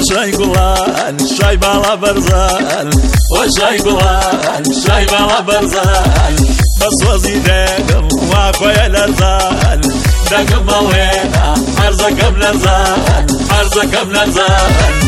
وشای گلان شای بالا برزان وشای گلان شای بالا برزان بس وزيدكم واقوى الارزان دقم وينا حرزكم نرزان حرزكم نرزان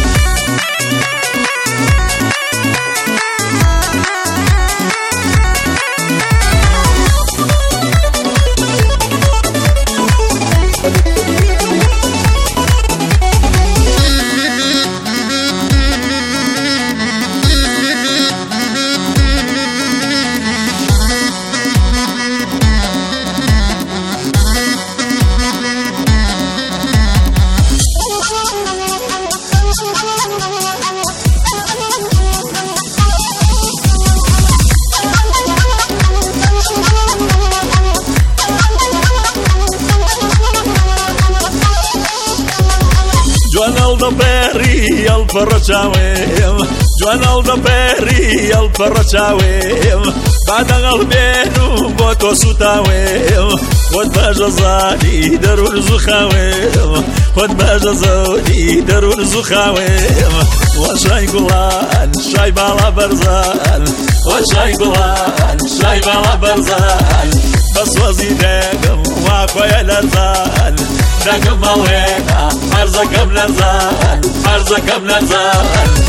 جوان البري الفرشاويم جوان البري الفرشاويم بعد قلبي بوتو سوتاويم خد بجزاني درون زخاويم خد بجزاني درون زخاويم وشاي قلان شاي بالا برزان وشاي قلان شاي بالا برزان بس وزيدكم واقوى الارزان دقم وينا حرزكم نرزان حرزكم نرزان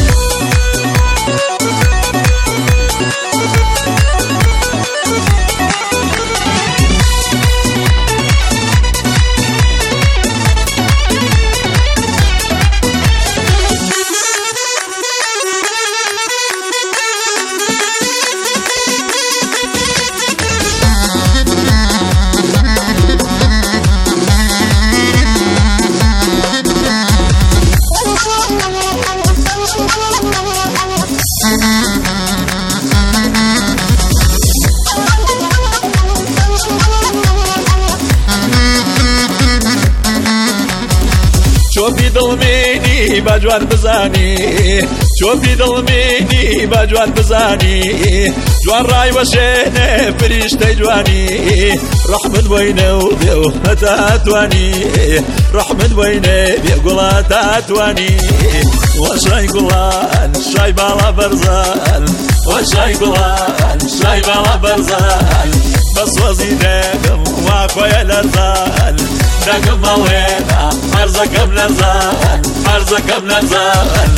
شوفي ظلميني بجوان بزاني شوفي ظلميني بجوان بزاني جوان راي وشيني فريشتي جواني رحمة ويني وبيو هتاتواني رحمة ويني بيقول هتاتواني وشاي قلان شاي بالا برزان وشاي قلان شاي بالا برزان بس وزيدكم واقوى الارزان دقم وينا حرزكم نرزان حرزكم نرزان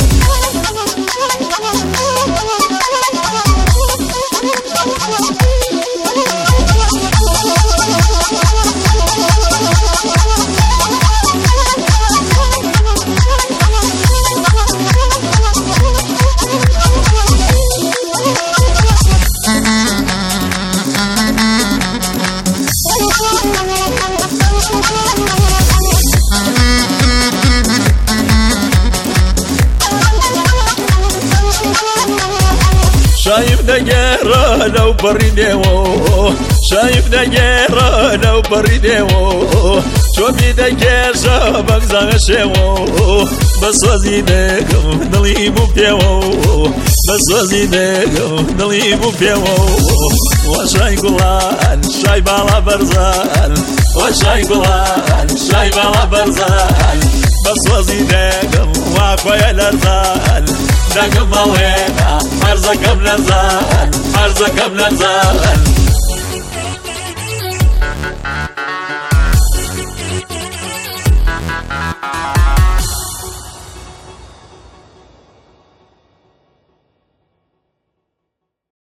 شايف دقيرة وبريديو شايف دقيرة وبريديو شوفي دقير شابك زغشيو بس وزيدكم نليبو بيو بس وزيدكم نليبو بيو وشاي قلان شاي بالا برزان وشاي قلان شاي بالا برزان بس وزيدكم واقوى الارزان دقم وينا حرزكم نرزان حرزكم نرزان